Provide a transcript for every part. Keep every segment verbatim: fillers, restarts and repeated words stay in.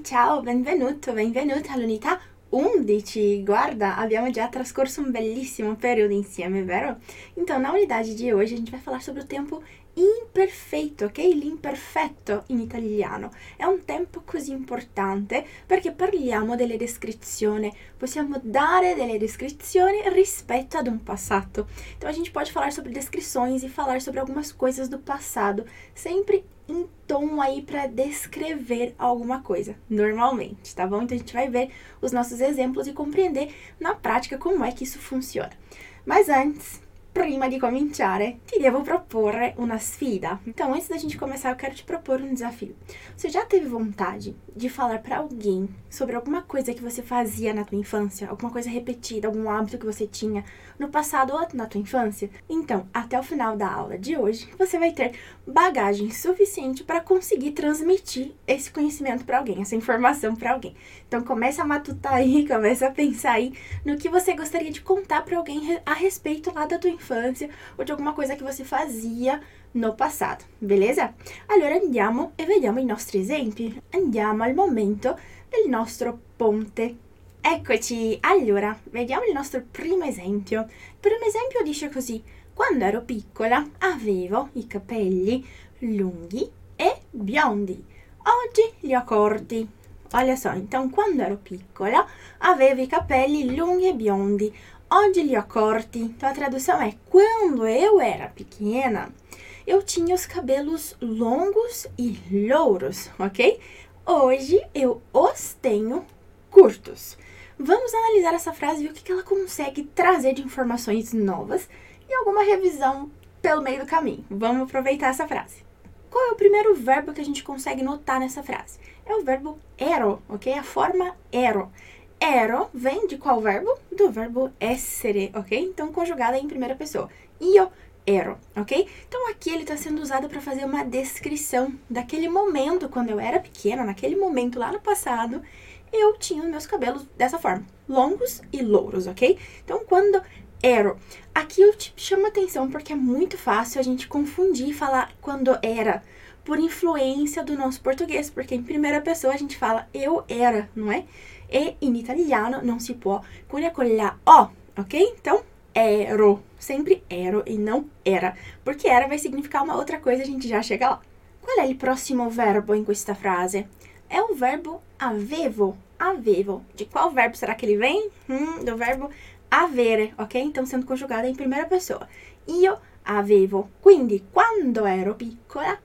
ciao, benvenuto, benvenuta all'unità undici. Guarda, abbiamo già trascorso um bellissimo período insieme, vero? Então, na unidade de hoje, a gente vai falar sobre o tempo imperfeito, ok? L'imperfetto in italiano. È un tempo così importante perché parliamo delle descrizioni, possiamo dare delle descrizioni rispetto ad un passato. Então, a gente pode falar sobre descrições e falar sobre algumas coisas do passado, sempre em tom aí para descrever alguma coisa, normalmente, tá bom? Então, a gente vai ver os nossos exemplos e compreender na prática como é que isso funciona. Mas antes, prima di cominciare, ti devo proporre una sfida. Então, antes da gente começar, eu quero te propor um desafio. Você já teve vontade de falar para alguém sobre alguma coisa que você fazia na tua infância? Alguma coisa repetida, algum hábito que você tinha no passado ou na tua infância? Então, até o final da aula de hoje, você vai ter bagagem suficiente para conseguir transmitir esse conhecimento para alguém, essa informação para alguém. Então, começa a matutar aí, começa a pensar aí no que você gostaria de contar para alguém a respeito lá da tua infância ou de alguma coisa que você fazia no passato, beleza? Allora andiamo e vediamo i nostri esempi. Andiamo al momento del nostro ponte. Eccoci, allora, vediamo il nostro primo esempio. Il primo esempio dice così: quando ero piccola avevo i capelli lunghi e biondi. Oggi li ho corti. Olha só, então quando ero piccola avevo i capelli lunghi e biondi. Oggi li ho corti. Então a tradução é: quando eu era pequena, eu tinha os cabelos longos e louros, ok? Hoje eu os tenho curtos. Vamos analisar essa frase e ver o que ela consegue trazer de informações novas e alguma revisão pelo meio do caminho. Vamos aproveitar essa frase. Qual é o primeiro verbo que a gente consegue notar nessa frase? É o verbo ero, ok? A forma ero. Ero vem de qual verbo? Do verbo essere, ok? Então, conjugada em primeira pessoa. Io ero, ok? Então, aqui ele está sendo usado para fazer uma descrição daquele momento, quando eu era pequena, naquele momento lá no passado, eu tinha os meus cabelos dessa forma, longos e louros, ok? Então, quando ero. Aqui eu te chamo a atenção porque é muito fácil a gente confundir e falar quando era, por influência do nosso português, porque em primeira pessoa a gente fala eu era, não é? E in italiano non si può curia con la O, ok? Então, ero, sempre ero e não era, porque era vai significar uma outra coisa, a gente já chega lá. Qual é o próximo verbo em questa frase? É o verbo avevo, avevo. De qual verbo será que ele vem? Hum, do verbo avere, ok? Então, sendo conjugado em primeira pessoa. Io avevo. Quindi, quando ero piccola,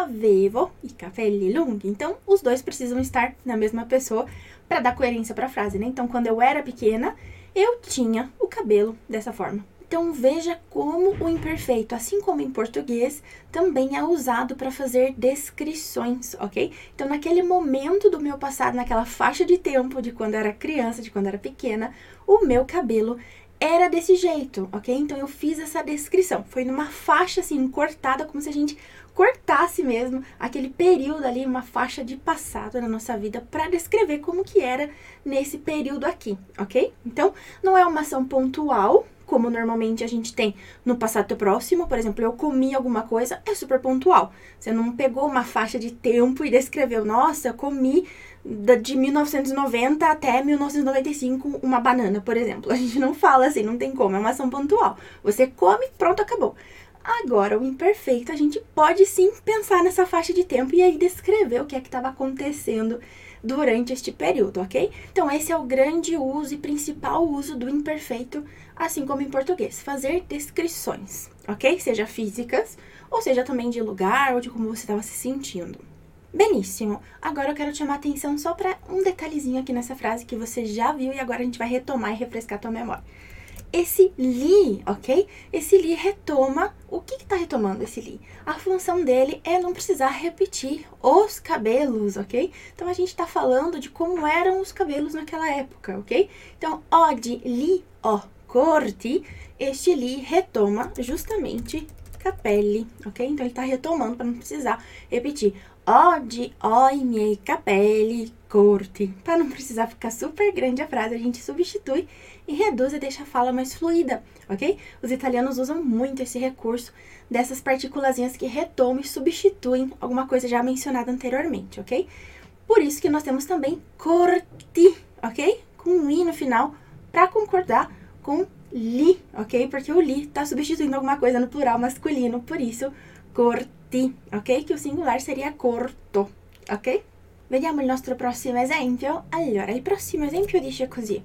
avevo i capelli lunghi. Então, os dois precisam estar na mesma pessoa para dar coerência para a frase, né? Então, quando eu era pequena, eu tinha o cabelo dessa forma. Então, veja como o imperfeito, assim como em português, também é usado para fazer descrições, ok? Então, naquele momento do meu passado, naquela faixa de tempo de quando eu era criança, de quando eu era pequena, o meu cabelo era desse jeito, ok? Então, eu fiz essa descrição. Foi numa faixa, assim, cortada, como se a gente cortasse mesmo aquele período ali, uma faixa de passado na nossa vida para descrever como que era nesse período aqui, ok? Então, não é uma ação pontual, como normalmente a gente tem no passado próximo. Por exemplo, eu comi alguma coisa, é super pontual. Você não pegou uma faixa de tempo e descreveu, nossa, eu comi de mil novecentos e noventa até mil novecentos e noventa e cinco uma banana, por exemplo. A gente não fala assim, não tem como, é uma ação pontual. Você come, pronto, acabou. Agora, o imperfeito, a gente pode sim pensar nessa faixa de tempo e aí descrever o que é que estava acontecendo durante este período, ok? Então, esse é o grande uso e principal uso do imperfeito, assim como em português, fazer descrições, ok? Seja físicas, ou seja também de lugar ou de como você estava se sentindo. Beníssimo! Agora eu quero te chamar a atenção só para um detalhezinho aqui nessa frase que você já viu e agora a gente vai retomar e refrescar a tua memória. Esse li, ok? Esse li retoma, o que que tá retomando esse li? A função dele é não precisar repetir os cabelos, ok? Então, a gente tá falando de como eram os cabelos naquela época, ok? Então, oggi li ho corti, este li retoma justamente capelli, ok? Então, ele tá retomando para não precisar repetir. Oggi ho i miei capelli corti. Para não precisar ficar super grande a frase, a gente substitui e reduz e deixa a fala mais fluida, ok? Os italianos usam muito esse recurso dessas partículazinhas que retomam e substituem alguma coisa já mencionada anteriormente, ok? Por isso que nós temos também corti, ok? Com um i no final, para concordar com li, ok? Porque o li está substituindo alguma coisa no plural masculino, por isso corti, ok? Que o singular seria corto, ok? Vediamo il nostro prossimo esempio. Allora, il prossimo esempio dice così.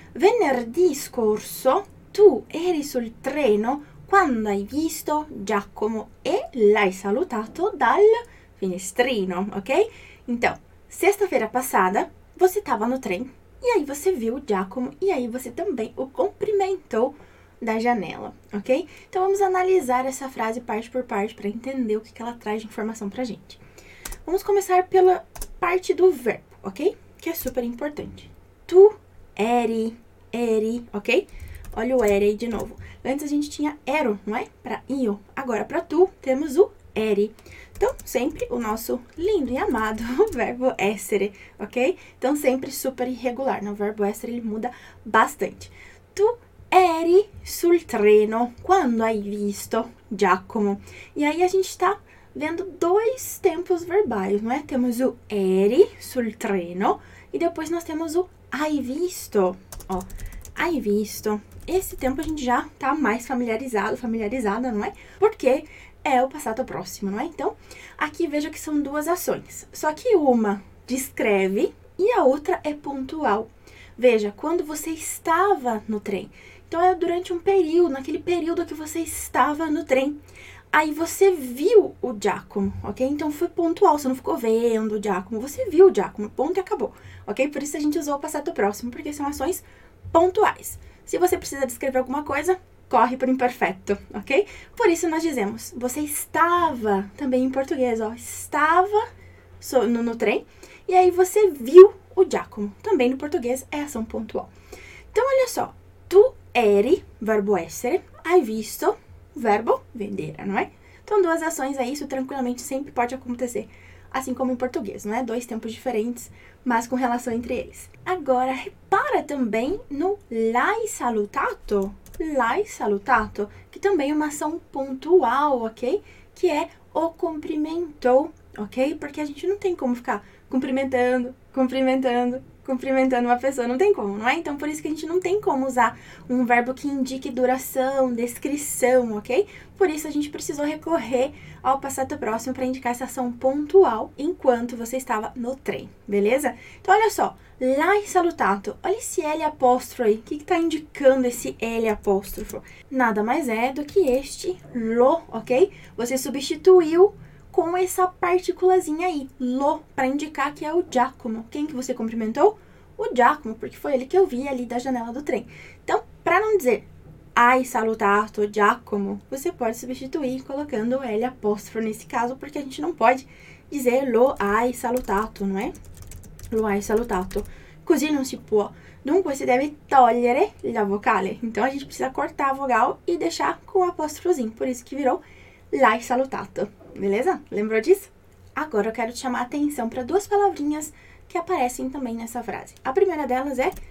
Venerdì scorso tu eri sul treno quando hai visto Giacomo e l'hai salutato dal finestrino, ok? Então, sexta-feira passada, você estava no trem e aí você viu o Giacomo e aí você também o cumprimentou da janela, ok? Então, vamos analisar essa frase parte por parte para entender o que, que ela traz de informação pra gente. Vamos começar pela parte do verbo, ok? Que é super importante. Tu eri, eri, ok? Olha o eri aí de novo. Antes a gente tinha ero, não é? Para io. Agora, para tu, temos o eri. Então, sempre o nosso lindo e amado verbo essere, ok? Então, sempre super irregular, né? O verbo essere, ele muda bastante. Tu eri sul treno quando hai visto Giacomo. E aí, a gente tá vendo dois tempos verbais, não é? Temos o eri sul treno e depois nós temos o hai visto. Ó, hai visto. Esse tempo a gente já tá mais familiarizado, familiarizada, não é? Porque é o passato próximo, não é? Então, aqui veja que são duas ações. Só que uma descreve e a outra é pontual. Veja, quando você estava no trem. Então, é durante um período, naquele período que você estava no trem. Aí você viu o Giacomo, ok? Então, foi pontual, você não ficou vendo o Giacomo, você viu o Giacomo, ponto e acabou, ok? Por isso a gente usou o passato próximo, porque são ações pontuais. Se você precisa descrever alguma coisa, corre para o imperfeito, ok? Por isso nós dizemos, você estava, também em português, ó, estava no, no trem, e aí você viu o Giacomo, também no português é ação pontual. Então, olha só, tu eri, verbo essere, hai visto, verbo vedere, não é? Então, duas ações aí, isso tranquilamente sempre pode acontecer, assim como em português, não é? Dois tempos diferentes, mas com relação entre eles. Agora, repara também no l'hai salutato, l'hai salutato, que também é uma ação pontual, ok? Que é o cumprimentou, ok? Porque a gente não tem como ficar cumprimentando, cumprimentando, cumprimentando uma pessoa, não tem como, não é? Então, por isso que a gente não tem como usar um verbo que indique duração, descrição, ok? Por isso, a gente precisou recorrer ao passato próximo para indicar essa ação pontual enquanto você estava no trem, beleza? Então, olha só, l'hai salutato, olha esse L apóstrofo aí, o que está indicando esse L apóstrofo? Nada mais é do que este lo, ok? Você substituiu com essa partículazinha aí, lo, para indicar que é o Giacomo. Quem que você cumprimentou? O Giacomo, porque foi ele que eu vi ali da janela do trem. Então, para não dizer hai salutato Giacomo, você pode substituir colocando o L apóstrofo nesse caso, porque a gente não pode dizer lo hai salutato, não é? Lo hai salutato. Così non si può. Dunque, você deve togliere la vocale. Então, a gente precisa cortar a vogal e deixar com o apóstrofozinho. Por isso que virou l'hai salutato. Beleza? Lembrou disso? Agora eu quero te chamar a atenção para duas palavrinhas que aparecem também nessa frase. A primeira delas é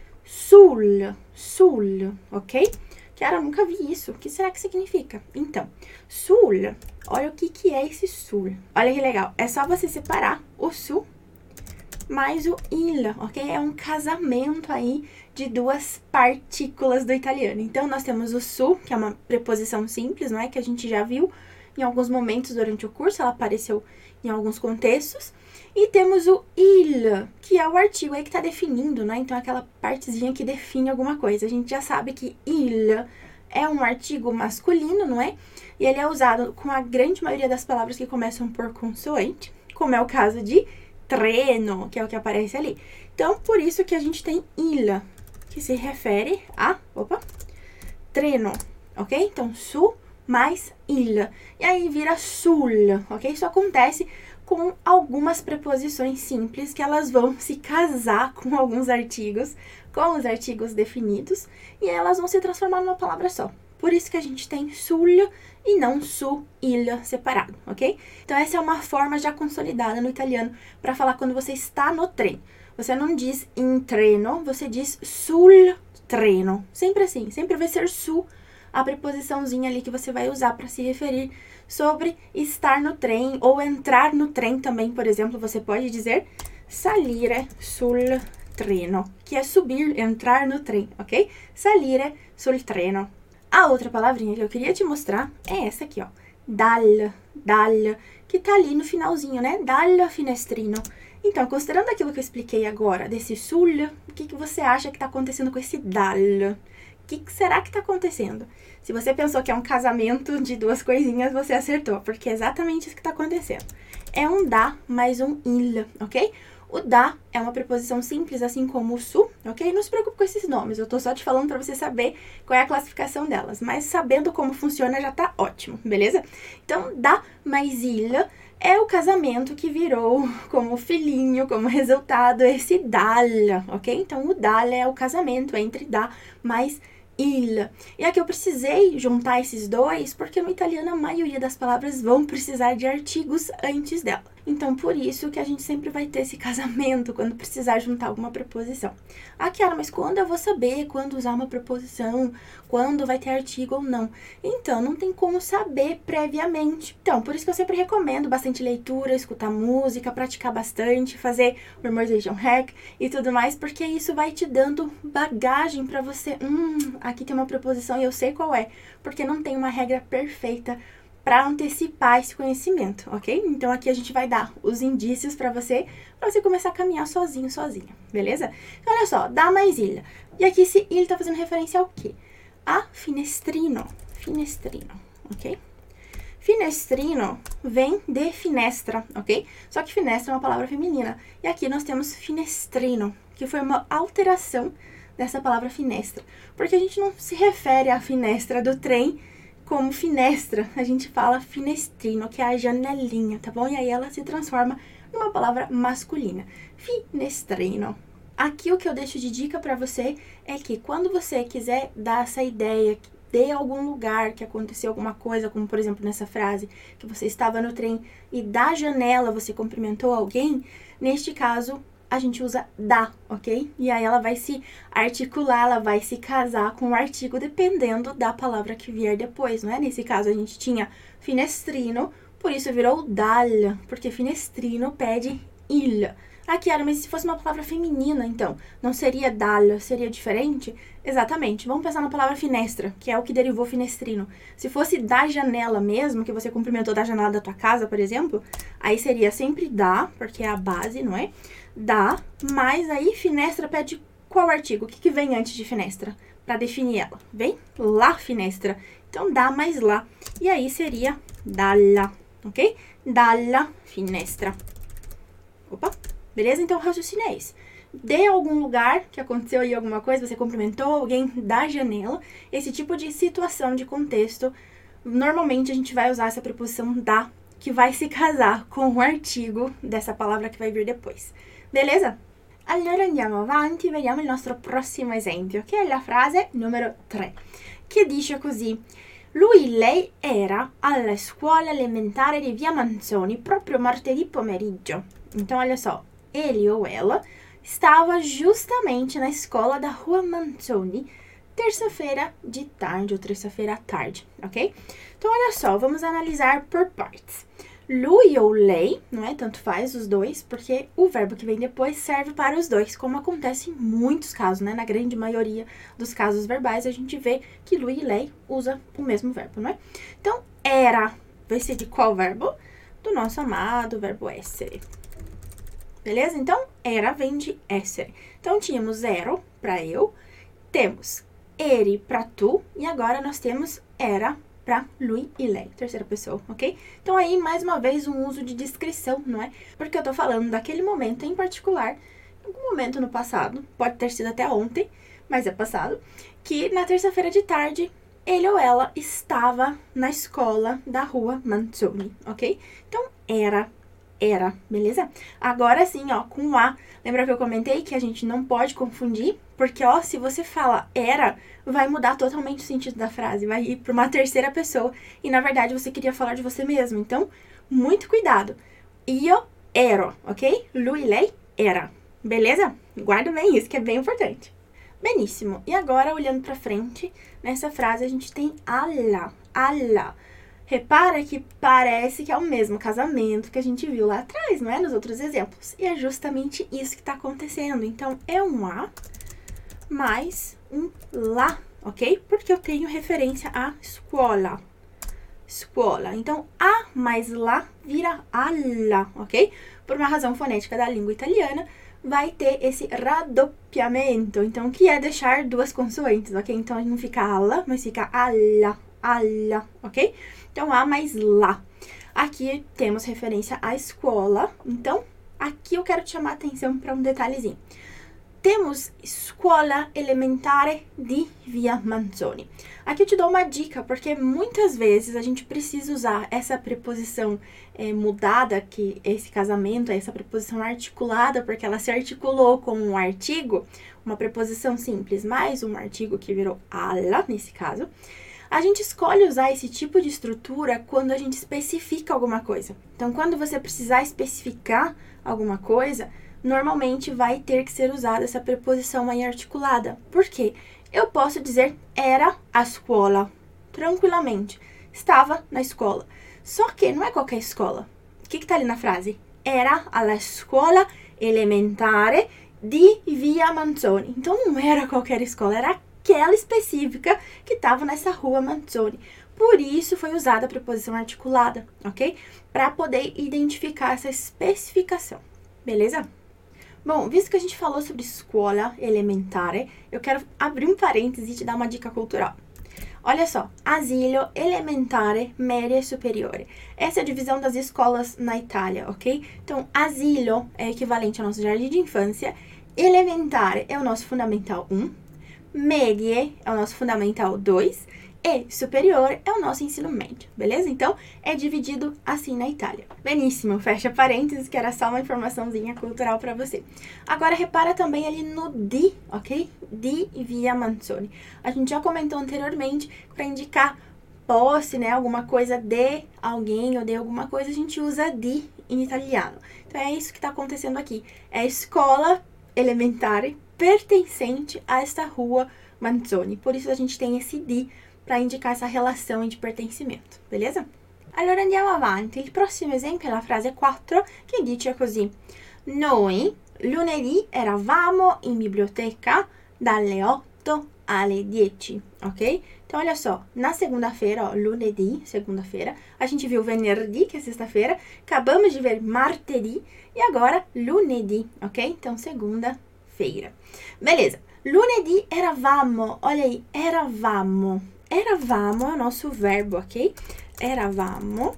sul, sul, ok? Cara, nunca vi isso. O que será que significa? Então, sul, olha o que, que é esse sul. Olha que legal. É só você separar o su mais o il, ok? É um casamento aí de duas partículas do italiano. Então, nós temos o su, que é uma preposição simples, não é? Que a gente já viu em alguns momentos durante o curso, ela apareceu em alguns contextos. E temos o il, que é o artigo aí que está definindo, né? Então, aquela partezinha que define alguma coisa. A gente já sabe que il é um artigo masculino, não é? E ele é usado com a grande maioria das palavras que começam por consoante, como é o caso de treno, que é o que aparece ali. Então, por isso que a gente tem il, que se refere a, opa, treno, ok? Então, su mais il. E aí vira sul, ok? Isso acontece com algumas preposições simples que elas vão se casar com alguns artigos, com os artigos definidos, e elas vão se transformar numa palavra só. Por isso que a gente tem sul e não su, il separado, ok? Então, essa é uma forma já consolidada no italiano para falar quando você está no trem. Você não diz in treno, você diz sul treno. Sempre assim, sempre vai ser su, a preposiçãozinha ali que você vai usar para se referir sobre estar no trem ou entrar no trem também, por exemplo, você pode dizer salire sul treno, que é subir, entrar no trem, ok? Salire sul treno. A outra palavrinha que eu queria te mostrar é essa aqui, ó. Dal, dal, que tá ali no finalzinho, né? Dal finestrino. Então, considerando aquilo que eu expliquei agora, desse sul, o que, que você acha que tá acontecendo com esse dal? O que, que será que tá acontecendo? Se você pensou que é um casamento de duas coisinhas, você acertou, porque é exatamente isso que tá acontecendo. É um da mais um il, ok? O da é uma preposição simples, assim como o su, ok? Não se preocupe com esses nomes, eu tô só te falando pra você saber qual é a classificação delas. Mas sabendo como funciona já tá ótimo, beleza? Então, da mais il é o casamento que virou como filhinho, como resultado, esse dal, ok? Então, o dal é o casamento entre da mais il. E aqui eu precisei juntar esses dois, porque no italiano a maioria das palavras vão precisar de artigos antes dela. Então, por isso que a gente sempre vai ter esse casamento quando precisar juntar alguma preposição. Ah, Kiara, mas quando eu vou saber quando usar uma preposição? Quando vai ter artigo ou não? Então, não tem como saber previamente. Então, por isso que eu sempre recomendo bastante leitura, escutar música, praticar bastante, fazer memorization hack e tudo mais, porque isso vai te dando bagagem pra você. Hum, aqui tem uma preposição e eu sei qual é, porque não tem uma regra perfeita para antecipar esse conhecimento, ok? Então, aqui a gente vai dar os indícios para você, para você começar a caminhar sozinho, sozinha, beleza? Então, olha só, dá mais ilha. E aqui esse ilha tá fazendo referência ao quê? A finestrino, finestrino, ok? Finestrino vem de finestra, ok? Só que finestra é uma palavra feminina. E aqui nós temos finestrino, que foi uma alteração dessa palavra finestra. Porque a gente não se refere à finestra do trem como finestra, a gente fala finestrino, que é a janelinha, tá bom? E aí ela se transforma numa palavra masculina, finestrino. Aqui o que eu deixo de dica pra você é que quando você quiser dar essa ideia de algum lugar que aconteceu alguma coisa, como por exemplo nessa frase, que você estava no trem e da janela você cumprimentou alguém, neste caso a gente usa da, ok? E aí ela vai se articular, ela vai se casar com o artigo dependendo da palavra que vier depois, não é? Nesse caso a gente tinha finestrino, por isso virou dal, porque finestrino pede il. Aqui era, mas se fosse uma palavra feminina, então, não seria dal, seria diferente? Exatamente. Vamos pensar na palavra finestra, que é o que derivou finestrino. Se fosse da janela mesmo, que você cumprimentou da janela da tua casa, por exemplo, aí seria sempre da, porque é a base, não é? Da, mas aí finestra pede qual artigo? O que, que vem antes de finestra? Para definir ela. Vem lá finestra. Então, dá mais lá. E aí seria dalla, ok? Dalla finestra. Opa! Beleza? Então, raciocínio é esse. De algum lugar que aconteceu aí alguma coisa, você cumprimentou alguém da janela, esse tipo de situação, de contexto, normalmente a gente vai usar essa preposição da, que vai se casar com o artigo dessa palavra que vai vir depois. Beleza? Allora andiamo avanti e vediamo il nostro prossimo esempio, che è la frase numero tre, che dice così: lui e lei era alla scuola elementare di Via Manzoni proprio martedì pomeriggio. Então, olha só, ele ou ela estava justamente na escola da Rua Manzoni, terça-feira de tarde ou terça-feira à tarde, ok? Então, olha só, vamos analisar por partes. Lui ou lei, não é? Tanto faz os dois, porque o verbo que vem depois serve para os dois, como acontece em muitos casos, né? Na grande maioria dos casos verbais, a gente vê que lui e lei usa o mesmo verbo, não é? Então, era vai ser de qual verbo? Do nosso amado verbo essere. Beleza? Então, era vem de essere. Então, tínhamos ero para eu, temos eri para tu, e agora nós temos era para lui e lei, terceira pessoa, ok? Então, aí, mais uma vez, um uso de descrição, não é? Porque eu tô falando daquele momento em particular, algum momento no passado, pode ter sido até ontem, mas é passado, que na terça-feira de tarde, ele ou ela estava na escola da Rua Manzoni, ok? Então, era, era, beleza? Agora sim, ó, com A. Lembra que eu comentei que a gente não pode confundir? Porque, ó, se você fala era, vai mudar totalmente o sentido da frase. Vai ir para uma terceira pessoa. E, na verdade, você queria falar de você mesmo. Então, muito cuidado. Io ero, ok? Lui, lei, era. Beleza? Guarda bem isso, que é bem importante. Beníssimo. E agora, olhando para frente, nessa frase a gente tem alla. Alla. Repara que parece que é o mesmo casamento que a gente viu lá atrás, não é? Nos outros exemplos. E é justamente isso que está acontecendo. Então, é um a mais um lá, ok? Porque eu tenho referência à escola. Escola. Então, a mais lá vira alla, ok? Por uma razão fonética da língua italiana, vai ter esse raddoppiamento. Então, que é deixar duas consoantes, ok? Então, não fica alla, mas fica alla, alla, ok? Então, a mais lá. Aqui temos referência à escola. Então, aqui eu quero te chamar a atenção para um detalhezinho. Temos Scuola Elementare di Via Manzoni. Aqui eu te dou uma dica, porque muitas vezes a gente precisa usar essa preposição é, mudada, que esse casamento, essa preposição articulada, porque ela se articulou com um artigo, uma preposição simples, mais um artigo que virou alla, nesse caso. A gente escolhe usar esse tipo de estrutura quando a gente especifica alguma coisa. Então, quando você precisar especificar alguma coisa, normalmente vai ter que ser usada essa preposição aí articulada. Por quê? Eu posso dizer era a scuola, tranquilamente. Estava na escola. Só que não é qualquer escola. O que está ali na frase? Era alla scuola elementare di Via Manzoni. Então, não era qualquer escola, era aquela específica que estava nessa rua Manzoni. Por isso, foi usada a preposição articulada, ok? Para poder identificar essa especificação. Beleza? Bom, visto que a gente falou sobre escola elementare, eu quero abrir um parêntese e te dar uma dica cultural. Olha só, asilo elementare media e superiore. Essa é a divisão das escolas na Itália, ok? Então, asilo é equivalente ao nosso jardim de infância, elementare é o nosso fundamental um, medie é o nosso fundamental dois e superior é o nosso ensino médio, beleza? Então, é dividido assim na Itália. Beníssimo, fecha parênteses, que era só uma informaçãozinha cultural para você. Agora, repara também ali no di, ok? Di Via Manzoni. A gente já comentou anteriormente, para indicar posse, né? Alguma coisa de alguém ou de alguma coisa, a gente usa di em italiano. Então, é isso que está acontecendo aqui. É a escola elementare pertencente a esta rua Manzoni. Por isso, a gente tem esse di para indicar essa relação de pertencimento, beleza? Allora andiamo avanti. Il prossimo esempio è la frase quattro che dice così: Noi lunedì eravamo in biblioteca dalle otto alle dieci, ok? Então, olha só, na segunda-feira, ó, lunedì, segunda-feira, a gente viu venerdì, que é sexta-feira, acabamos de ver martedì e agora lunedì, ok? Então, segunda-feira. Beleza. Lunedì eravamo, olha aí, eravamo. Eravamo é o nosso verbo, ok? Eravamo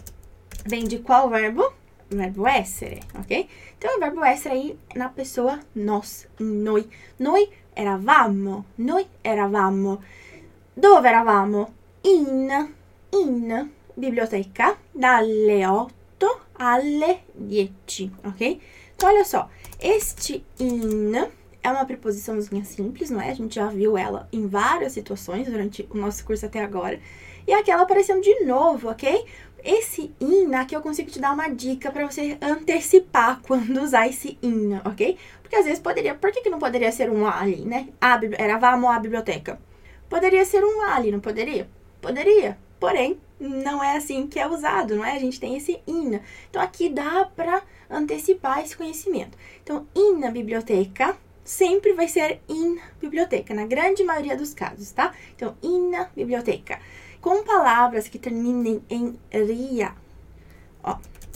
vem de qual verbo? O verbo essere, ok? Então, o verbo essere aí na pessoa nós, noi. Noi eravamo, noi eravamo. Dove eravamo? In, in biblioteca dalle otto alle dieci, ok? Então, olha só, este in é uma preposiçãozinha simples, não é? A gente já viu ela em várias situações durante o nosso curso até agora. E aqui ela aparecendo de novo, ok? Esse in, aqui eu consigo te dar uma dica para você antecipar quando usar esse in, ok? Porque às vezes poderia... Por que que não poderia ser um ali, né? A, eravamo a biblioteca. Poderia ser um ali, não poderia? Poderia. Porém, não é assim que é usado, não é? A gente tem esse in. Então, aqui dá para antecipar esse conhecimento. Então, in na biblioteca sempre vai ser in biblioteca, na grande maioria dos casos, tá? Então, in biblioteca. Com palavras que terminem em ria, ó,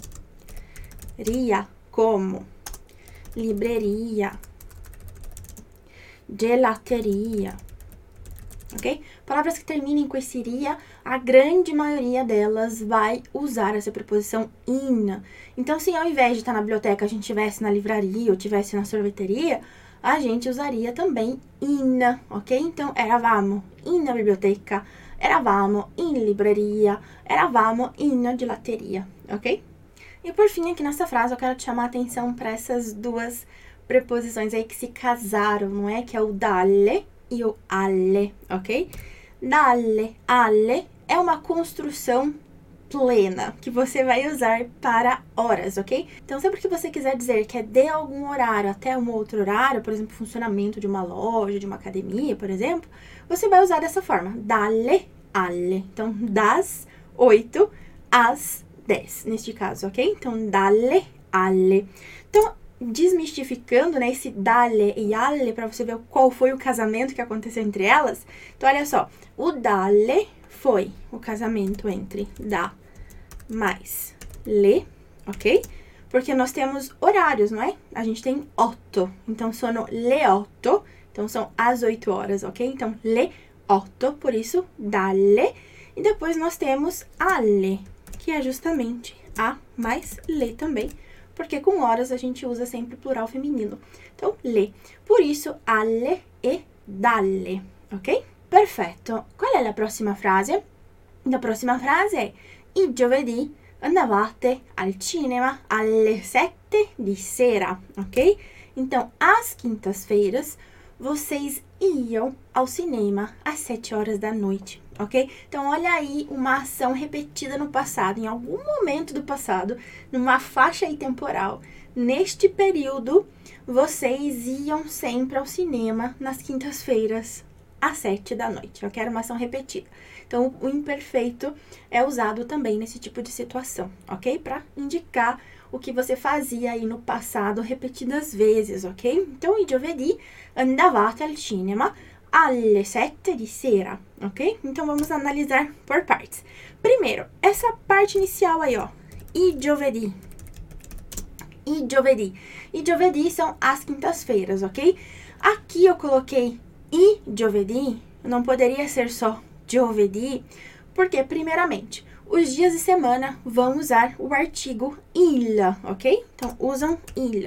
ria, como livreria, gelateria, ok? Palavras que terminem com esse ria, a grande maioria delas vai usar essa preposição in. Então, se ao invés de estar na biblioteca a gente estivesse na livraria ou estivesse na sorveteria, a gente usaria também in, ok? Então, eravamo in biblioteca, eravamo in libreria, eravamo in gelateria, ok? E por fim, aqui nessa frase, eu quero te chamar a atenção para essas duas preposições aí que se casaram, não é? Que é o dalle e o alle, ok? Dalle, alle é uma construção plena que você vai usar para horas, ok? Então, sempre que você quiser dizer que é de algum horário até um outro horário, por exemplo, funcionamento de uma loja, de uma academia, por exemplo, você vai usar dessa forma, dalle alle. Então, das oito às dez, neste caso, ok? Então, dalle, alle. Então, desmistificando, né, esse dalle e alle, para você ver qual foi o casamento que aconteceu entre elas. Então, olha só, o dalle foi o casamento entre da mais le, ok? Porque nós temos horários, não é? A gente tem otto, então sono le otto, então são as oito horas, ok? Então, le otto, por isso, dalle. E depois nós temos alle, que é justamente a mais le também, porque com horas a gente usa sempre plural feminino. Então, le. Por isso, alle e dalle, ok? Perfetto. Qual è la prossima frase? La prossima frase è: il giovedì andavate al cinema alle sette di sera, ok? Então, às quintas-feiras, vocês iam ao cinema às sete horas da noite, ok? Então, olha aí uma ação repetida no passado, em algum momento do passado, numa faixa aí temporal. Neste período, vocês iam sempre ao cinema nas quintas-feiras, às sete da noite, ok? Era uma ação repetida. Então, o imperfeito é usado também nesse tipo de situação, ok? Para indicar o que você fazia aí no passado repetidas vezes, ok? Então, il giovedì andavate al cinema alle sette di sera, ok? Então, vamos analisar por partes. Primeiro, essa parte inicial aí, ó. Il giovedì. Il giovedì. Il giovedì são as quintas-feiras, ok? Aqui eu coloquei i giovedì, não poderia ser só giovedì, porque, primeiramente, os dias de semana vão usar o artigo il, ok? Então, usam il.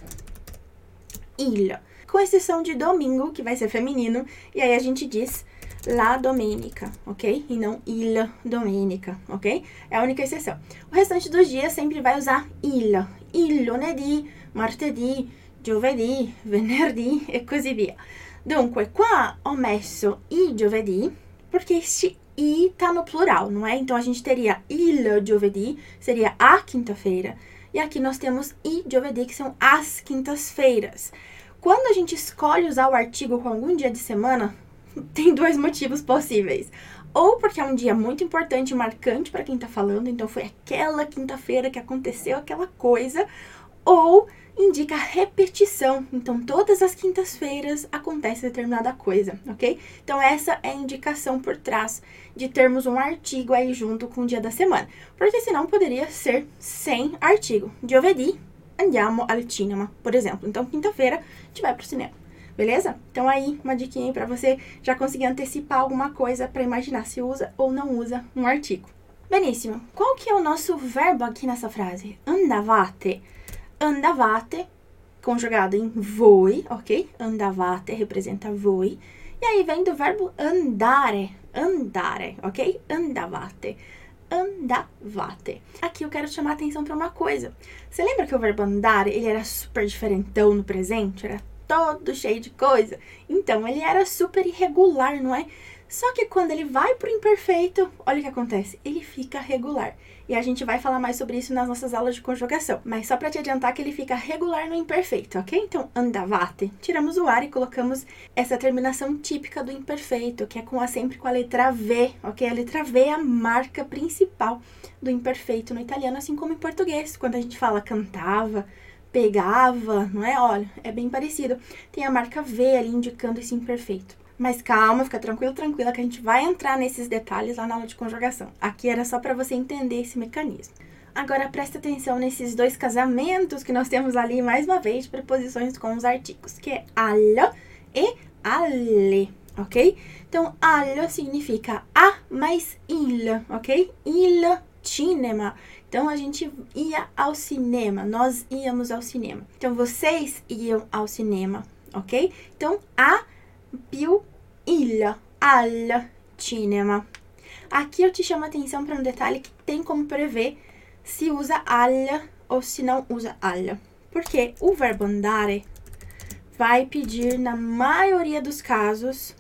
Il. Com exceção de domingo, que vai ser feminino, e aí a gente diz la domenica, ok? E não il domenica, ok? É a única exceção. O restante dos dias sempre vai usar il. Il lunedì, martedì, giovedì, venerdì e così via. Dunque, qua ho messo il giovedì, porque este i tá no plural, não é? Então, a gente teria il giovedì, seria a quinta-feira. E aqui nós temos i giovedì, que são as quintas-feiras. Quando a gente escolhe usar o artigo com algum dia de semana, tem dois motivos possíveis. Ou porque é um dia muito importante e marcante para quem tá falando, então foi aquela quinta-feira que aconteceu aquela coisa, ou indica repetição. Então, todas as quintas-feiras acontece determinada coisa, ok? Então, essa é a indicação por trás de termos um artigo aí junto com o dia da semana. Porque senão poderia ser sem artigo. Giovedì andiamo al cinema, por exemplo. Então, quinta-feira, a gente vai pro cinema. Beleza? Então, aí, uma diquinha aí pra você já conseguir antecipar alguma coisa pra imaginar se usa ou não usa um artigo. Benissimo. Qual que é o nosso verbo aqui nessa frase? Andavate. Andavate, conjugado em voi, ok? Andavate representa voi. E aí vem do verbo andare, andare, ok? Andavate, andavate. Aqui eu quero chamar a atenção para uma coisa. Você lembra que o verbo andare, ele era super diferentão no presente? Era todo cheio de coisa? Então, ele era super irregular, não é? Só que quando ele vai pro imperfeito, olha o que acontece, ele fica regular. E a gente vai falar mais sobre isso nas nossas aulas de conjugação. Mas só para te adiantar que ele fica regular no imperfeito, ok? Então, andavate, tiramos o ar e colocamos essa terminação típica do imperfeito, que é com a, sempre com a letra V, ok? A letra V é a marca principal do imperfeito no italiano, assim como em português. Quando a gente fala cantava, pegava, não é? Olha, é bem parecido. Tem a marca V ali indicando esse imperfeito. Mas calma, fica tranquilo, tranquila, que a gente vai entrar nesses detalhes lá na aula de conjugação. Aqui era só para você entender esse mecanismo. Agora, presta atenção nesses dois casamentos que nós temos ali, mais uma vez, preposições com os artigos, que é allo e alle, ok? Então, allo significa a mais il, ok? Il cinema. Então, a gente ia ao cinema, nós íamos ao cinema. Então, vocês iam ao cinema, ok? Então, a più il, al cinema. Aqui eu te chamo a atenção para um detalhe que tem como prever se usa al ou se não usa al. Porque o verbo andare vai pedir, na maioria dos casos,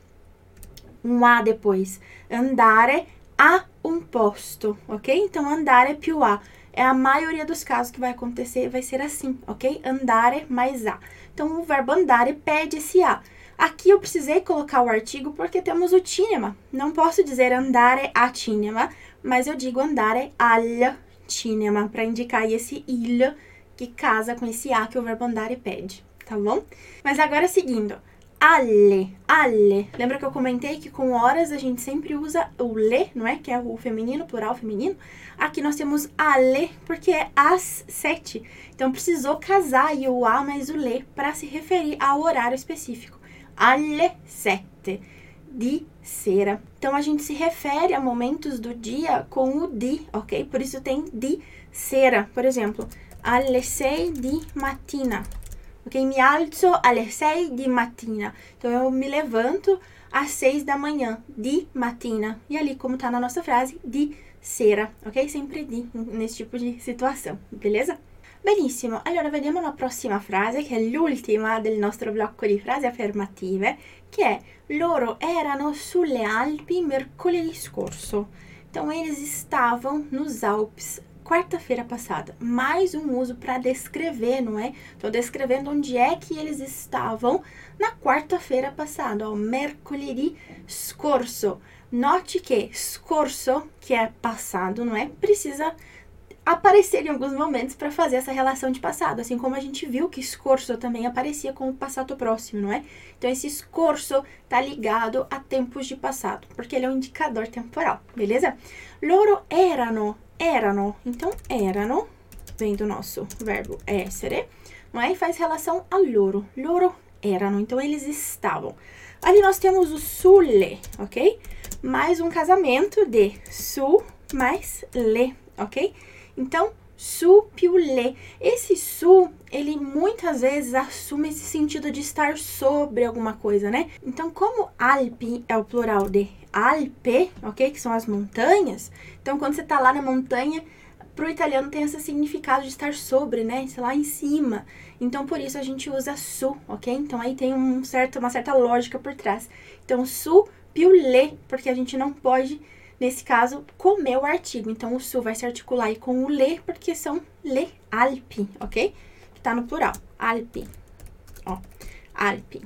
um a depois. Andare a um posto, ok? Então, andare più a. É a maioria dos casos que vai acontecer, vai ser assim, ok? Andare mais a. Então, o verbo andare pede esse a. Aqui eu precisei colocar o artigo porque temos o cinema. Não posso dizer andare a cinema, mas eu digo andare al cinema, para indicar esse il que casa com esse a que o verbo andare pede, tá bom? Mas agora seguindo, alle, alle. Lembra que eu comentei que com horas a gente sempre usa o le, não é? Que é o feminino, plural feminino. Aqui nós temos alle, porque é às sete. Então precisou casar aí o a mais o le para se referir ao horário específico. Alle sette, di sera. Então a gente se refere a momentos do dia com o di, ok? Por isso tem di sera. Por exemplo, alle sei di mattina. Ok? Me alzo alle sei di mattina. Então, eu me levanto às seis da manhã. Di mattina. E ali, como tá na nossa frase, di sera. Ok? Sempre di nesse tipo de situação. Beleza? Benissimo. Allora, vediamo la prossima frase, che è l'ultima del nostro blocco di frasi affermative, che è: loro erano sulle Alpi mercoledì scorso. Então, eles estavam nos Alpes quarta-feira passada. Mais um uso para descrever, não é? Estou descrevendo onde é que eles estavam na quarta-feira passada, ó, mercoledì scorso. Note que scorso, que é passado, não é? Precisa aparecer em alguns momentos para fazer essa relação de passado, assim como a gente viu que scorso também aparecia com o passato próximo, não é? Então, esse scorso tá ligado a tempos de passado, porque ele é um indicador temporal, beleza? Loro erano, erano, então erano, vem do nosso verbo essere, não é? E faz relação a loro, loro erano, então eles estavam. Ali nós temos o sulle, ok? Mais um casamento de su mais le, ok? Então, su più le. Esse su, ele muitas vezes assume esse sentido de estar sobre alguma coisa, né? Então, como Alpi é o plural de Alpe, ok? Que são as montanhas. Então, quando você tá lá na montanha, pro italiano tem esse significado de estar sobre, né? Sei lá, em cima. Então, por isso a gente usa su, ok? Então, aí tem um certo, uma certa lógica por trás. Então, su più le, porque a gente não pode... Nesse caso, comer o artigo. Então, o su vai se articular aí com o le, porque são le Alpi, ok? Que tá no plural. Alpi. Ó, Alpi.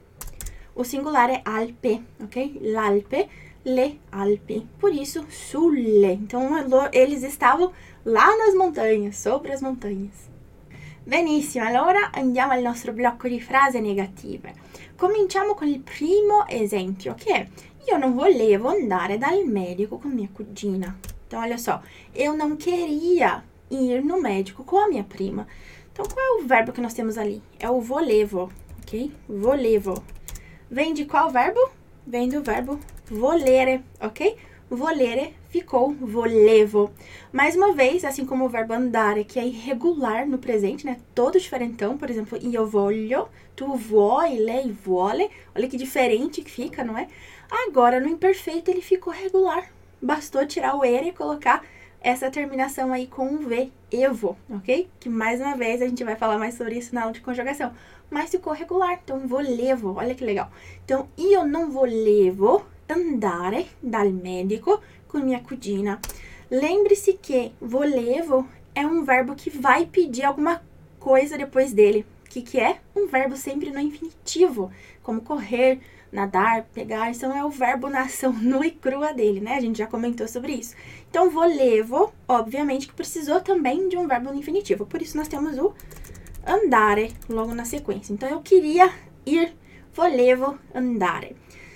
O singular é Alpe, ok? L'Alpe, le Alpi. Por isso, sulle. Então, eles estavam lá nas montanhas, sobre as montanhas. Benissimo, allora andiamo al nostro blocco di frasi negative. Cominciamo con il primo esempio, che è: io non volevo andare dal medico con mia cugina. Então, olha só, eu não queria ir no médico com a minha prima. Então, qual é o verbo que nós temos ali? É o volevo, ok? Volevo. Vem de qual verbo? Vem do verbo volere, ok? Volere ficou volevo. Mais uma vez, assim como o verbo andare, que é irregular no presente, né? Todo diferentão, por exemplo, io voglio, tu vuoi, lei vuole. Olha que diferente que fica, não é? Agora, no imperfeito, ele ficou regular. Bastou tirar o ere e colocar essa terminação aí com um V, evo, ok? Que, mais uma vez, a gente vai falar mais sobre isso na aula de conjugação. Mas ficou regular, então volevo, olha que legal. Então, io non volevo andare dal medico con mia cugina. Lembre-se que volevo é um verbo que vai pedir alguma coisa depois dele. O que, que é? Um verbo sempre no infinitivo, como correr, nadar, pegar. Então, é o verbo na ação nua e crua dele, né? A gente já comentou sobre isso. Então, volevo, obviamente, que precisou também de um verbo no infinitivo. Por isso, nós temos o andare logo na sequência. Então, eu queria ir, volevo andare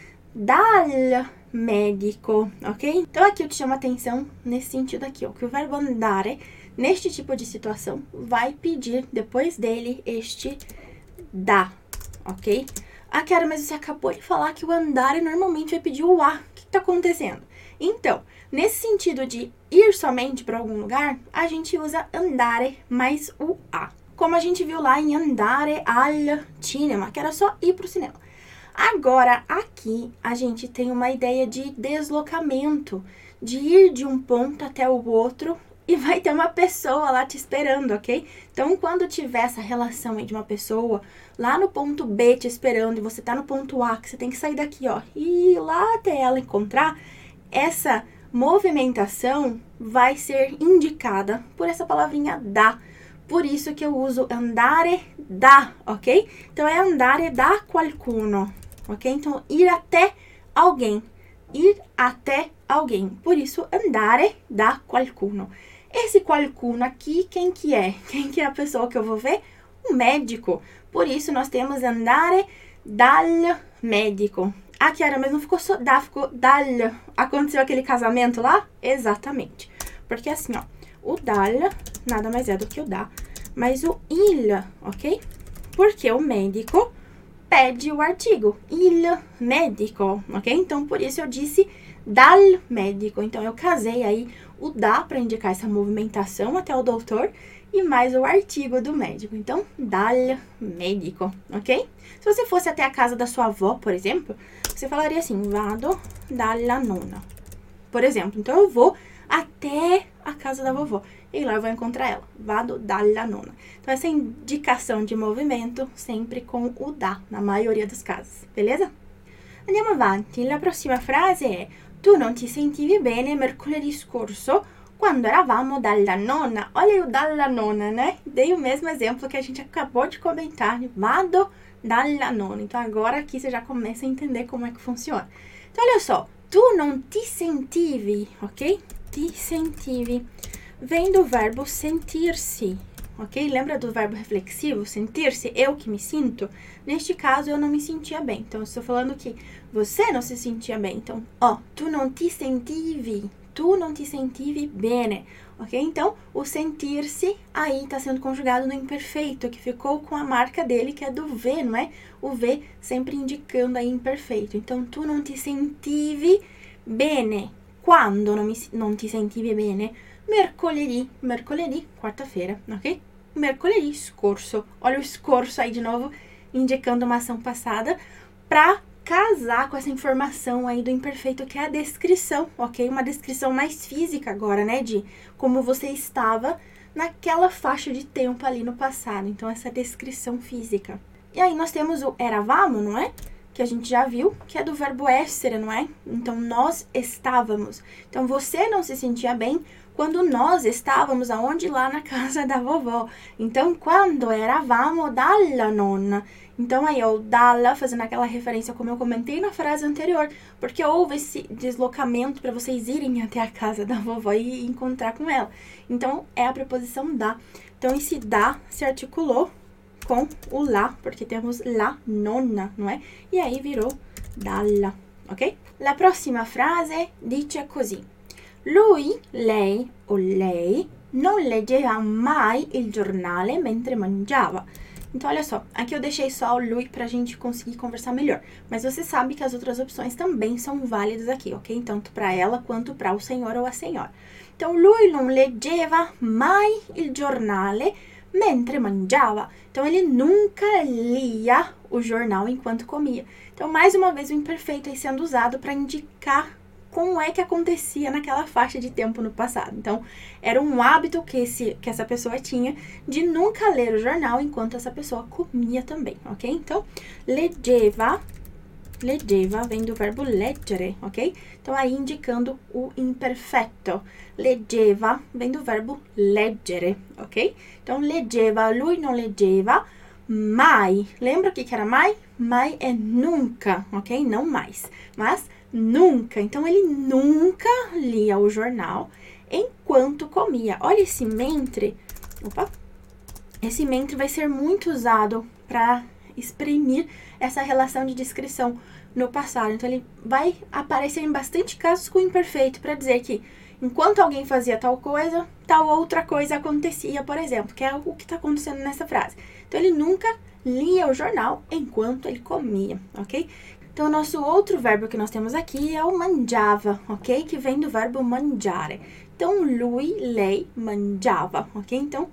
dal medico, ok? Então, aqui eu te chamo a atenção nesse sentido aqui, ó, que o verbo andare, neste tipo de situação, vai pedir depois dele este da, ok? Ah, Kiara, mas você acabou de falar que o andare normalmente vai pedir o a. O que tá acontecendo? Então, nesse sentido de ir somente para algum lugar, a gente usa andare mais o a. Como a gente viu lá em andare al cinema, que era só ir pro cinema. Agora, aqui, a gente tem uma ideia de deslocamento, de ir de um ponto até o outro e vai ter uma pessoa lá te esperando, ok? Então, quando tiver essa relação aí de uma pessoa lá no ponto B te esperando e você tá no ponto A, que você tem que sair daqui, ó, e ir lá até ela encontrar, essa movimentação vai ser indicada por essa palavrinha da. Por isso que eu uso andare da, ok? Então, é andare da qualcuno, ok? Então, ir até alguém. Ir até alguém. Por isso, andare da qualcuno. Esse qualcuno aqui, quem que é? Quem que é a pessoa que eu vou ver? O médico. Por isso, nós temos andare dal médico. Ah, Chiara, mas não ficou só da, ficou dal. Aconteceu aquele casamento lá? Exatamente. Porque assim, ó, o dal nada mais é do que o da, mas o il, ok? Porque o médico pede o artigo, il médico, ok? Então, por isso eu disse dal médico. Então, eu casei aí o da para indicar essa movimentação até o doutor e mais o artigo do médico. Então, dal médico, ok? Se você fosse até a casa da sua avó, por exemplo, você falaria assim, vado dalla nonna, por exemplo. Então, eu vou até a casa da vovó e lá eu vou encontrar ela, vado dalla nonna. Então, essa indicação de movimento sempre com o da, na maioria dos casos, beleza? Andiamo avanti. La prossima frase è tu non ti sentivi bene mercoledì scorso quando eravamo dalla nonna. Olha aí o dalla nonna, né? Dei o mesmo exemplo que a gente acabou de comentar. Vado dalla nonna. Então, agora aqui você já começa a entender como é que funciona. Então, olha só. Tu non ti sentivi, ok? Ti sentivi. Vem do verbo sentir-se, ok? Lembra do verbo reflexivo? Sentir-se, eu que me sinto. Neste caso, eu não me sentia bem. Então, eu estou falando que você não se sentia bem. Então, ó, tu non ti sentivi. Tu non ti sentivi bene, ok? Então, o sentir-se aí está sendo conjugado no imperfeito, que ficou com a marca dele, que é do V, não é? O V sempre indicando aí imperfeito. Então, tu non ti sentivi bene. Quando non, mi, non ti sentivi bene? Mercoledì, mercoledì, quarta-feira, ok? Mercoledì scorso. Olha o scorso aí de novo, indicando uma ação passada, para casar com essa informação aí do imperfeito, que é a descrição, ok? Uma descrição mais física agora, né? De como você estava naquela faixa de tempo ali no passado. Então, essa descrição física. E aí, nós temos o eravamo, não é? Que a gente já viu, que é do verbo essere, não é? Então, nós estávamos. Então, você não se sentia bem quando nós estávamos aonde? Lá na casa da vovó. Então, quando eravamo dalla nonna. Então, aí, ó, o dalla, fazendo aquela referência, como eu comentei na frase anterior, porque houve esse deslocamento para vocês irem até a casa da vovó e encontrar com ela. Então, é a preposição da. Então, esse da se articulou com o lá, porque temos la nonna, não é? E aí virou dalla, ok? La prossima frase dice così. Lui, lei o lei non leggeva mai il giornale mentre mangiava. Então, olha só, aqui eu deixei só o lui pra gente conseguir conversar melhor. Mas você sabe que as outras opções também são válidas aqui, ok? Tanto para ela quanto para o senhor ou a senhora. Então, lui non leggeva mai il giornale mentre mangiava. Então, ele nunca lia o jornal enquanto comia. Então, mais uma vez, o imperfeito aí sendo usado para indicar como é que acontecia naquela faixa de tempo no passado. Então, era um hábito que, esse, que essa pessoa tinha de nunca ler o jornal enquanto essa pessoa comia também, ok? Então, leggeva, leggeva vem do verbo leggere, ok? Então, aí indicando o imperfeito. Leggeva vem do verbo leggere, ok? Então, leggeva, lui non leggeva mai. Lembra o que que era mai? Mai é nunca, ok? Não mais, mas nunca. Então, ele nunca lia o jornal enquanto comia. Olha esse mentre. Opa! Esse mentre vai ser muito usado para exprimir essa relação de descrição no passado. Então, ele vai aparecer em bastante casos com o imperfeito para dizer que enquanto alguém fazia tal coisa, tal outra coisa acontecia, por exemplo, que é o que está acontecendo nessa frase. Então, ele nunca lia o jornal enquanto ele comia, ok? Então, o nosso outro verbo que nós temos aqui é o mangiava, ok? Que vem do verbo mangiare. Então, lui, lei, mangiava, ok? Então,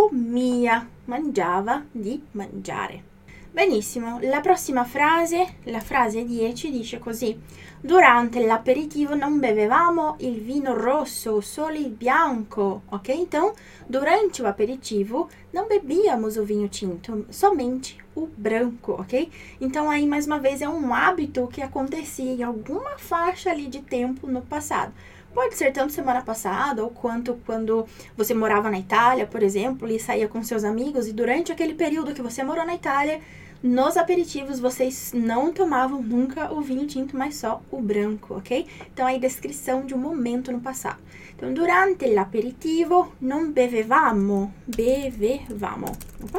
comia, mangiava di mangiare. Benissimo, la prossima frase, la frase dieci, dice così. Durante l'aperitivo non bevevamo il vino rosso, solo il bianco, ok? Então, durante o aperitivo, não bebíamos o vinho tinto, somente o branco, ok? Então, aí, mais uma vez, é um hábito que acontecia em alguma faixa ali de tempo no passado. Pode ser tanto semana passada, ou quanto quando você morava na Itália, por exemplo, e saía com seus amigos, e durante aquele período que você morou na Itália, nos aperitivos vocês não tomavam nunca o vinho tinto, mas só o branco, ok? Então, aí, descrição de um momento no passado. Então, durante l'aperitivo non bevevamo, bevevamo, opa,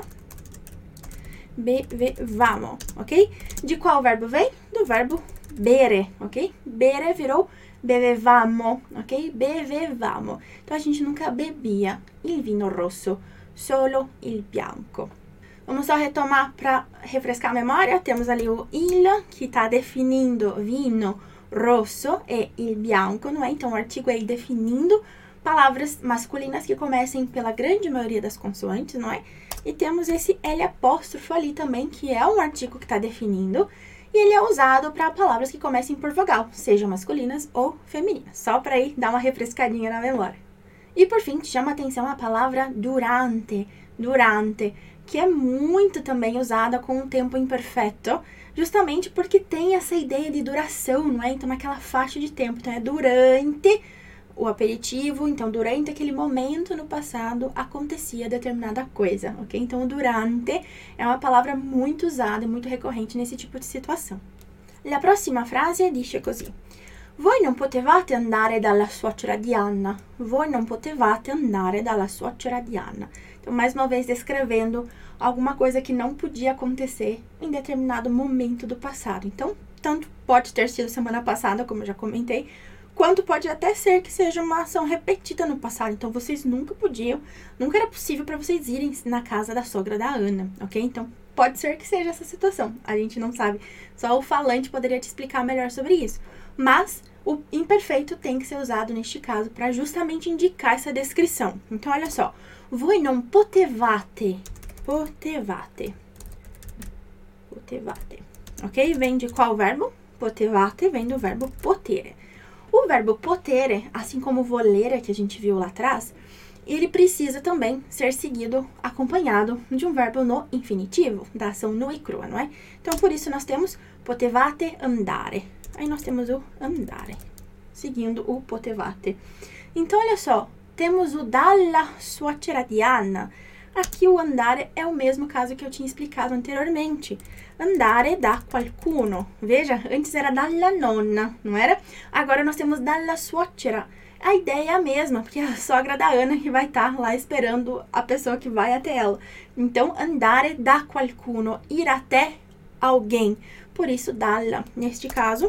bevevamo, ok? De qual verbo vem? Do verbo bere, ok? Bere virou bevevamo, ok? Bevevamo. Então, a gente nunca bebia il vino rosso, solo il bianco. Vamos só retomar para refrescar a memória. Temos ali o il, que está definindo vino rosso, e il bianco, não é? Então, o artigo aí definindo palavras masculinas que comecem pela grande maioria das consoantes, não é? E temos esse L apóstrofo ali também, que é um artigo que está definindo, e ele é usado para palavras que comecem por vogal, sejam masculinas ou femininas, só para aí dar uma refrescadinha na memória. E por fim, chama atenção a palavra durante, durante, que é muito também usada com o tempo imperfeito, justamente porque tem essa ideia de duração, não é? Então, naquela faixa de tempo, então é durante o aperitivo, então durante aquele momento no passado acontecia determinada coisa, ok? Então, o durante é uma palavra muito usada e muito recorrente nesse tipo de situação. La prossima frase dice così: voi non potevate andare dalla suocera di Anna. Voi non potevate andare dalla suocera di Anna. Então, mais uma vez, descrevendo alguma coisa que não podia acontecer em determinado momento do passado. Então, tanto pode ter sido semana passada, como eu já comentei, quanto pode até ser que seja uma ação repetida no passado. Então, vocês nunca podiam, nunca era possível para vocês irem na casa da sogra da Ana, ok? Então, pode ser que seja essa situação. A gente não sabe. Só o falante poderia te explicar melhor sobre isso. Mas o imperfeito tem que ser usado neste caso para justamente indicar essa descrição. Então, olha só. Voi non potevate, potevate, potevate, ok? Vem de qual verbo? Potevate vem do verbo potere. O verbo potere, assim como volere, que a gente viu lá atrás, ele precisa também ser seguido, acompanhado de um verbo no infinitivo, da ação nua e crua, não é? Então, por isso, nós temos potevate andare. Aí nós temos o andare, seguindo o potevate. Então, olha só, temos o dalla suocera di Anna. Aqui o andare é o mesmo caso que eu tinha explicado anteriormente. Andare da qualcuno. Veja, antes era dalla nonna, não era? Agora nós temos dalla suocera. A ideia é a mesma, porque é a sogra da Ana que vai estar lá esperando a pessoa que vai até ela. Então, andare da qualcuno, ir até alguém. Por isso, dalla. Neste caso,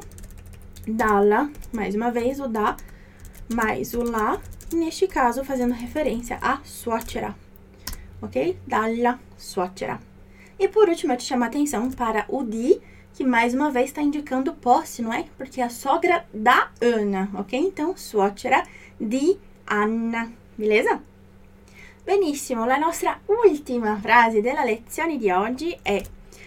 dalla, mais uma vez, o da, mais o lá. Neste caso, fazendo referência à suocera, ok? Dalla suocera. E por último, eu te chamo a atenção para o di, que mais uma vez está indicando posse, não é? Porque é a sogra da Ana, ok? Então, suocera di Anna, beleza? Benissimo, la nostra ultima frase della lezione di oggi è: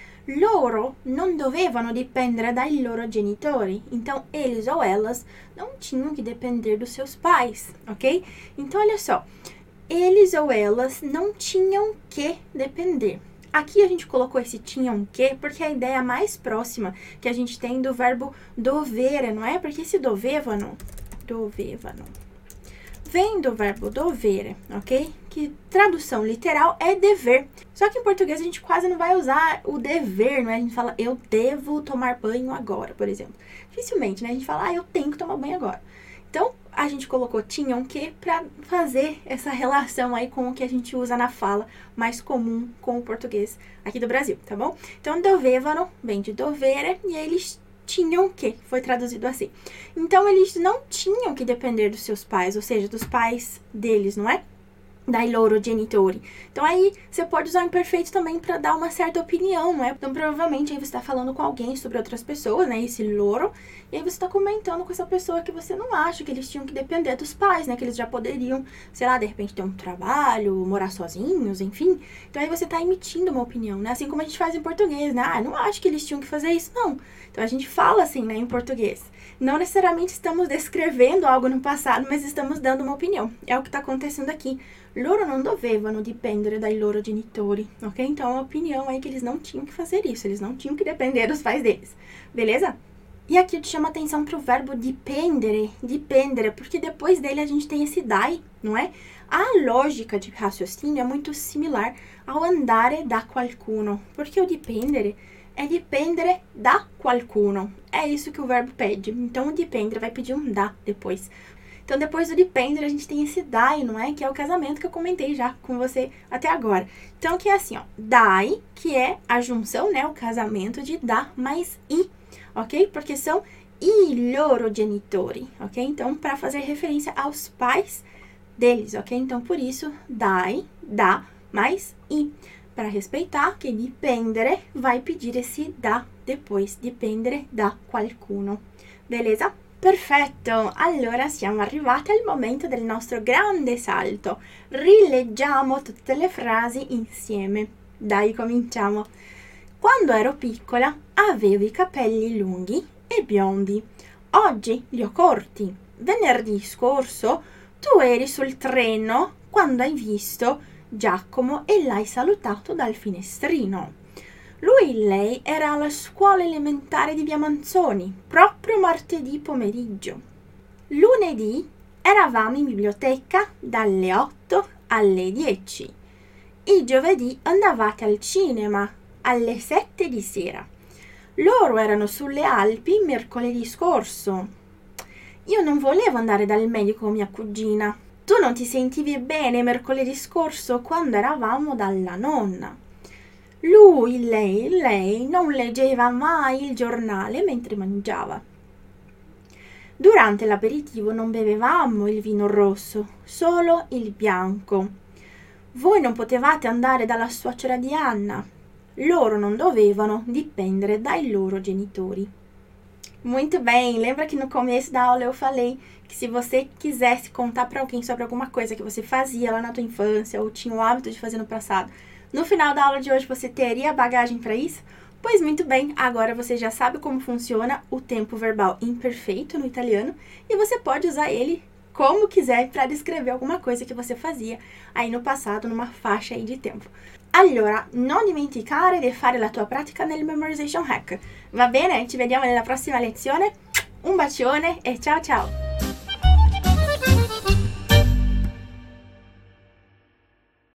loro non dovevano dipendere dai loro genitori. Então, eles ou elas não tinham que depender dos seus pais, ok? Então, olha só. Eles ou elas não tinham que depender. Aqui a gente colocou esse tinham que porque é a ideia mais próxima que a gente tem do verbo dovere, não é? Porque esse dovevano, dovevano, vem do verbo dovere, ok? Que tradução literal é dever. Só que em português a gente quase não vai usar o dever, não é? A gente fala, eu devo tomar banho agora, por exemplo. Dificilmente, né? A gente fala, ah, eu tenho que tomar banho agora. Então, a gente colocou tinham que para fazer essa relação aí com o que a gente usa na fala mais comum com o português aqui do Brasil, tá bom? Então, dovevano vem de dovere e eles tinham que, foi traduzido assim. Então, eles não tinham que depender dos seus pais, ou seja, dos pais deles, não é? Dai loro genitori. Então, aí, você pode usar o imperfeito também para dar uma certa opinião, não é? Então, provavelmente, aí você está falando com alguém sobre outras pessoas, né? Esse loro. E aí, você está comentando com essa pessoa que você não acha que eles tinham que depender dos pais, né? Que eles já poderiam, sei lá, de repente, ter um trabalho, morar sozinhos, enfim. Então, aí você está emitindo uma opinião, né? Assim como a gente faz em português, né? Ah, não acho que eles tinham que fazer isso, não. Então, a gente fala assim, né? Em português. Não necessariamente estamos descrevendo algo no passado, mas estamos dando uma opinião. É o que está acontecendo aqui. Loro non dovevano dipendere dai loro genitori, ok? Então, é uma opinião aí que eles não tinham que fazer isso. Eles não tinham que depender dos pais deles. Beleza? E aqui eu te chamo a atenção para o verbo dipendere, dipendere, porque depois dele a gente tem esse dai, não é? A lógica de raciocínio é muito similar ao andare da qualcuno, porque o dipendere é dipendere da qualcuno. É isso que o verbo pede. Então, o dipendere vai pedir um da depois. Então, depois do depender, a gente tem esse dai, não é? Que é o casamento que eu comentei já com você até agora. Então, que é assim, ó. Dai, que é a junção, né? O casamento de da mais i, ok? Porque são i loro genitori, ok? Então, para fazer referência aos pais deles, ok? Então, por isso, dai, da, mais i. Para respeitar que dipendere vai pedir esse da depois. Dipendere da qualcuno. Beleza? Perfetto, allora siamo arrivati al momento del nostro grande salto. Rileggiamo tutte le frasi insieme. Dai, cominciamo. Quando ero piccola avevo i capelli lunghi e biondi. Oggi li ho corti. Venerdì scorso tu eri sul treno quando hai visto Giacomo e l'hai salutato dal finestrino. Lui e lei era alla scuola elementare di Via Manzoni, proprio martedì pomeriggio. Lunedì eravamo in biblioteca dalle otto alle dieci. Il giovedì andavate al cinema alle sette di sera. Loro erano sulle Alpi mercoledì scorso. Io non volevo andare dal medico con mia cugina. Tu non ti sentivi bene mercoledì scorso quando eravamo dalla nonna. Lui, lei, lei non leggeva mai il giornale mentre mangiava. Durante l'aperitivo non bevevamo il vino rosso, solo il bianco. Voi non potevate andare dalla suocera di Anna. Loro non dovevano dipendere dai loro genitori. Muito bem, lembra que no começo da aula eu falei que se você quisesse contar para alguém sobre alguma coisa que você fazia lá na tua infância ou tinha o hábito de fazer no passado, no final da aula de hoje você teria bagagem para isso? Pois muito bem, agora você já sabe como funciona o tempo verbal imperfeito no italiano e você pode usar ele como quiser para descrever alguma coisa que você fazia aí no passado, numa faixa aí de tempo. Allora, non dimenticare di fare la tua pratica nel Memorization Hack. Va bene? Ci vediamo nella prossima lezione. Un bacione e ciao ciao!